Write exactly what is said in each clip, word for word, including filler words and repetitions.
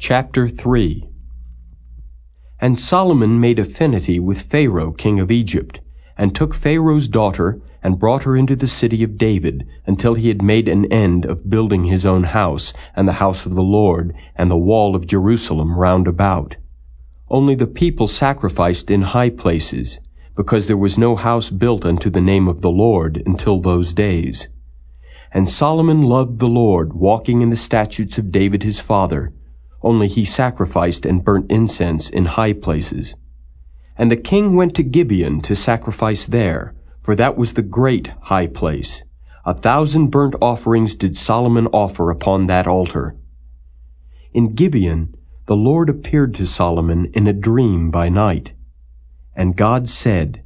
Chapter three. And Solomon made affinity with Pharaoh king of Egypt, and took Pharaoh's daughter, and brought her into the city of David, until he had made an end of building his own house, and the house of the Lord, and the wall of Jerusalem round about. Only the people sacrificed in high places, because there was no house built unto the name of the Lord until those days. And Solomon loved the Lord, walking in the statutes of David his father, only he sacrificed and burnt incense in high places. And the king went to Gibeon to sacrifice there, for that was the great high place. A thousand burnt offerings did Solomon offer upon that altar. In Gibeon the Lord appeared to Solomon in a dream by night. And God said,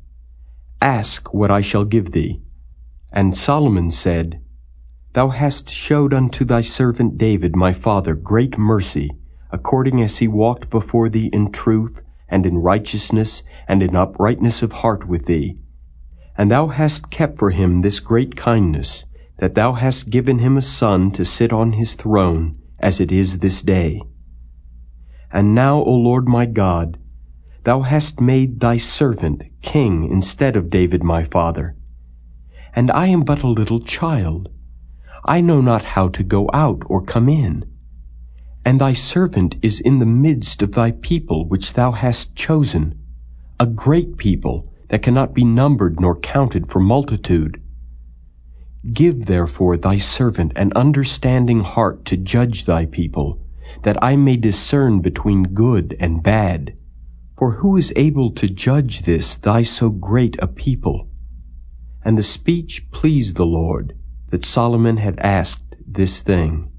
Ask what I shall give thee. And Solomon said, Thou hast showed unto thy servant David my father great mercy, according as he walked before thee in truth, and in righteousness, and in uprightness of heart with thee. And thou hast kept for him this great kindness, that thou hast given him a son to sit on his throne, as it is this day. And now, O Lord my God, thou hast made thy servant king instead of David my father. And I am but a little child. I know not how to go out or come in. And thy servant is in the midst of thy people which thou hast chosen, a great people that cannot be numbered nor counted for multitude. Give therefore thy servant an understanding heart to judge thy people, that I may discern between good and bad. For who is able to judge this thy so great a people? And the speech pleased the Lord, that Solomon had asked this thing.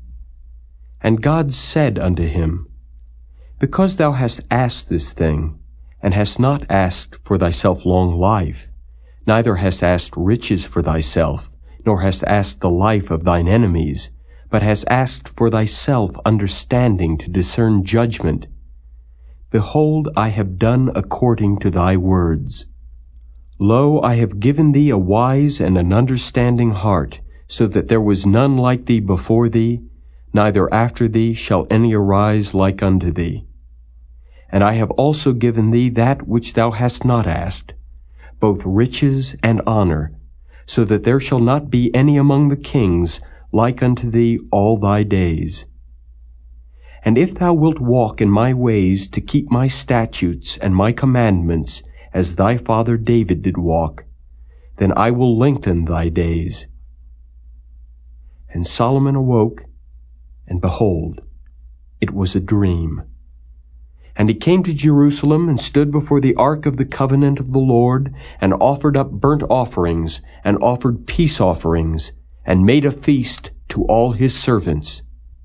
And God said unto him, Because thou hast asked this thing, and hast not asked for thyself long life, neither hast asked riches for thyself, nor hast asked the life of thine enemies, but hast asked for thyself understanding to discern judgment, behold, I have done according to thy words. Lo, I have given thee a wise and an understanding heart, so that there was none like thee before thee, neither after thee shall any arise like unto thee. And I have also given thee that which thou hast not asked, both riches and honor, so that there shall not be any among the kings like unto thee all thy days. And if thou wilt walk in my ways to keep my statutes and my commandments, as thy father David did walk, then I will lengthen thy days. And Solomon awoke, and behold, it was a dream. And he came to Jerusalem, and stood before the ark of the covenant of the Lord, and offered up burnt offerings, and offered peace offerings, and made a feast to all his servants.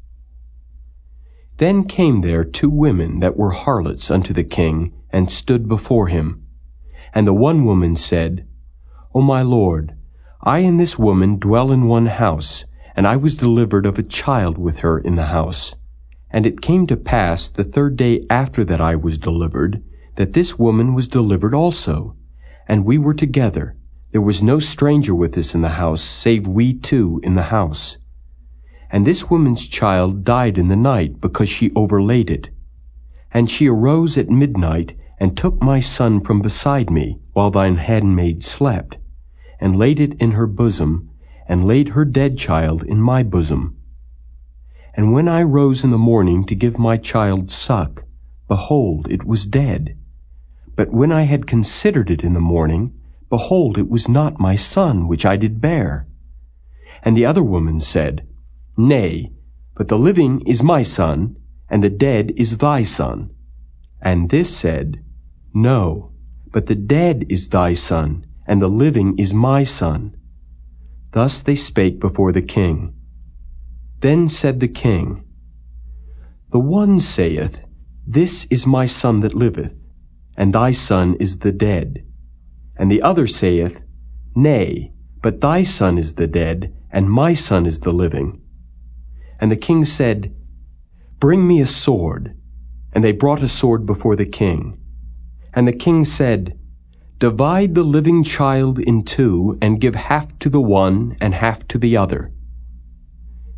Then came there two women that were harlots unto the king, and stood before him. And the one woman said, O my lord, I and this woman dwell in one house, and I was delivered of a child with her in the house. And it came to pass the third day after that I was delivered, that this woman was delivered also. And we were together. There was no stranger with us in the house, save we two in the house. And this woman's child died in the night, because she overlaid it. And she arose at midnight, and took my son from beside me, while thine handmaid slept, and laid it in her bosom, and laid her dead child in my bosom. And when I rose in the morning to give my child suck, behold, it was dead. But when I had considered it in the morning, behold, it was not my son which I did bear. And the other woman said, Nay, but the living is my son, and the dead is thy son. And this said, No, but the dead is thy son, and the living is my son. Thus they spake before the king. Then said the king, The one saith, This is my son that liveth, and thy son is the dead. And the other saith, Nay, but thy son is the dead, and my son is the living. And the king said, Bring me a sword. And they brought a sword before the king. And the king said, Divide the living child in two, and give half to the one and half to the other.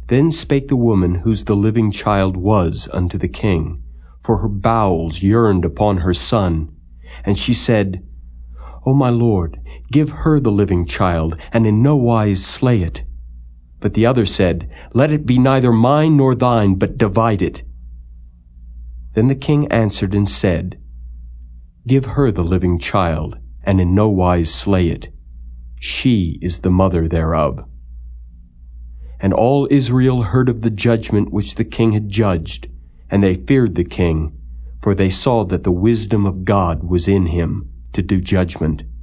Then spake the woman whose the living child was unto the king, for her bowels yearned upon her son. And she said, O my lord, give her the living child, and in no wise slay it. But the other said, Let it be neither mine nor thine, but divide it. Then the king answered and said, Give her the living child, and in no wise slay it. She is the mother thereof. And all Israel heard of the judgment which the king had judged, and they feared the king, for they saw that the wisdom of God was in him to do judgment.